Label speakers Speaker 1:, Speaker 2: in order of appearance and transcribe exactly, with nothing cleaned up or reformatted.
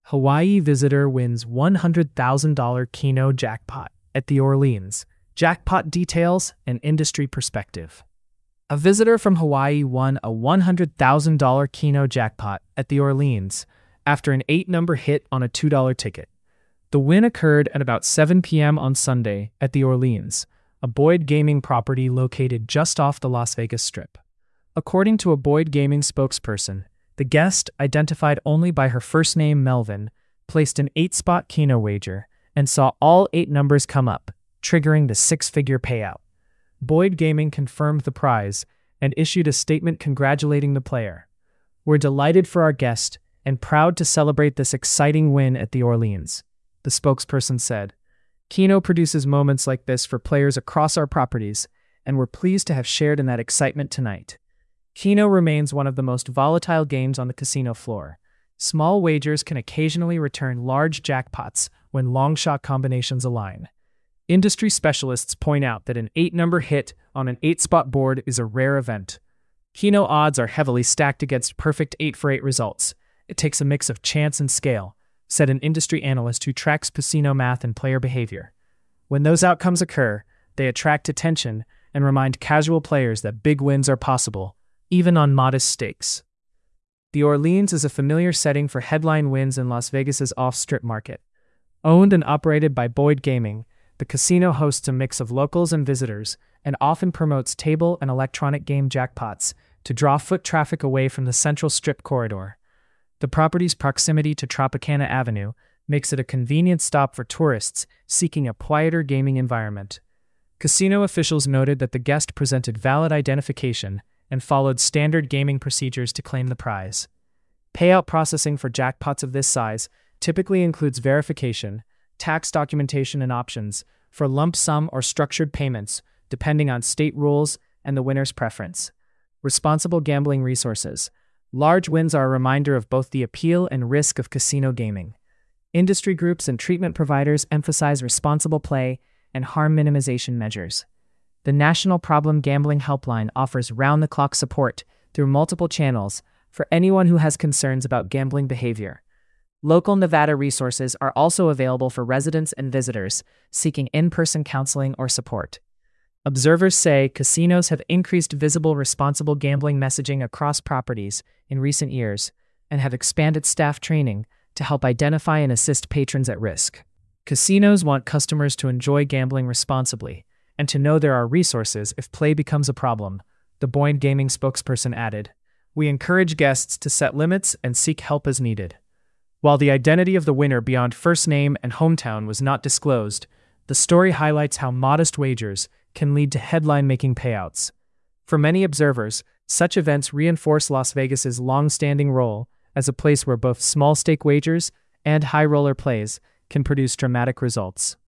Speaker 1: Hawaii visitor wins one hundred thousand dollars Keno jackpot at the Orleans. Jackpot details and industry perspective. A visitor from Hawaii won a one hundred thousand dollars Keno jackpot at the Orleans after an eight-number hit on a two dollar ticket. The win occurred at about seven p m on Sunday at the Orleans, a Boyd Gaming property located just off the Las Vegas Strip. According to a Boyd Gaming spokesperson, the guest, identified only by her first name Melvin, placed an eight-spot Keno wager and saw all eight numbers come up, triggering the six-figure payout. Boyd Gaming confirmed the prize and issued a statement congratulating the player. "We're delighted for our guest and proud to celebrate this exciting win at the Orleans," the spokesperson said. "Keno produces moments like this for players across our properties, and we're pleased to have shared in that excitement tonight." Keno remains one of the most volatile games on the casino floor. Small wagers can occasionally return large jackpots when long-shot combinations align. Industry specialists point out that an eight-number hit on an eight-spot board is a rare event. Keno odds are heavily stacked against perfect eight for eight results. It takes a mix of chance and scale, said an industry analyst who tracks casino math and player behavior. When those outcomes occur, they attract attention and remind casual players that big wins are possible, even on modest stakes. The Orleans is a familiar setting for headline wins in Las Vegas's off-strip market. Owned and operated by Boyd Gaming, the casino hosts a mix of locals and visitors and often promotes table and electronic game jackpots to draw foot traffic away from the central strip corridor. The property's proximity to Tropicana Avenue makes it a convenient stop for tourists seeking a quieter gaming environment. Casino officials noted that the guest presented valid identification and followed standard gaming procedures to claim the prize. Payout processing for jackpots of this size typically includes verification, tax documentation, and options for lump sum or structured payments, depending on state rules and the winner's preference. Responsible gambling resources. Large wins are a reminder of both the appeal and risk of casino gaming. Industry groups and treatment providers emphasize responsible play and harm minimization measures. The National Problem Gambling Helpline offers round-the-clock support through multiple channels for anyone who has concerns about gambling behavior. Local Nevada resources are also available for residents and visitors seeking in-person counseling or support. Observers say casinos have increased visible responsible gambling messaging across properties in recent years and have expanded staff training to help identify and assist patrons at risk. Casinos want customers to enjoy gambling responsibly and to know there are resources if play becomes a problem, the Boyd Gaming spokesperson added. "We encourage guests to set limits and seek help as needed." While the identity of the winner beyond first name and hometown was not disclosed, the story highlights how modest wagers can lead to headline-making payouts. For many observers, such events reinforce Las Vegas's long-standing role as a place where both small-stake wagers and high-roller plays can produce dramatic results.